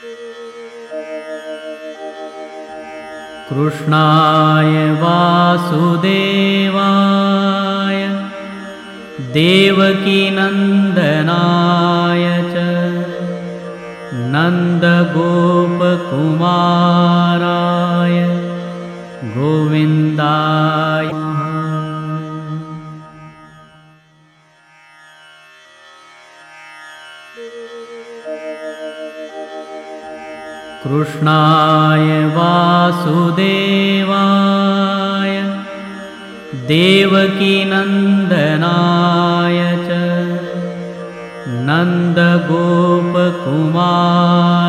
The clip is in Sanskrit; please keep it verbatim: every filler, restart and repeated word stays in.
कृष्णाय वासुदेवाय देवकीनन्दनाय च नन्दगोपकुमाराय गोविन्दाय कृष्णाय वासुदेवाय देवकीनन्दनाय च नन्दगोपकुमाराय